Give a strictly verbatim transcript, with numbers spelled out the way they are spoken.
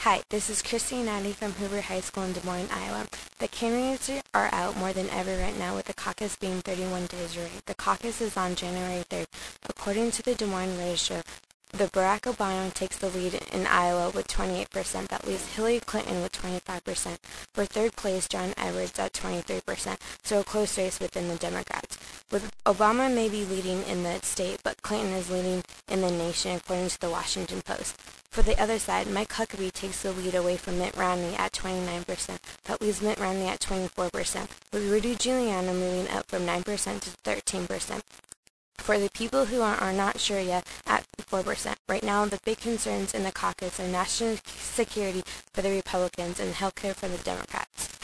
Hi, this is Christy and Addie from Hoover High School in Des Moines, Iowa. The candidates are out more than ever right now, with the caucus being thirty-one days away. The caucus is on January third. According to the Des Moines Register, the Barack Obama takes the lead in Iowa with twenty-eight percent. That leaves Hillary Clinton with twenty-five percent. For third place, John Edwards at twenty-three percent, so a close race within the Democrats. With Obama may be leading in the state, but Clinton is leading in the nation, according to the Washington Post. For the other side, Mike Huckabee takes the lead away from Mitt Romney at twenty-nine percent. That leaves Mitt Romney at twenty-four percent, with Rudy Giuliani moving up from nine percent to thirteen percent. For the people who are, are not sure yet, at four percent. Right now, the big concerns in the caucus are national security for the Republicans and health care for the Democrats.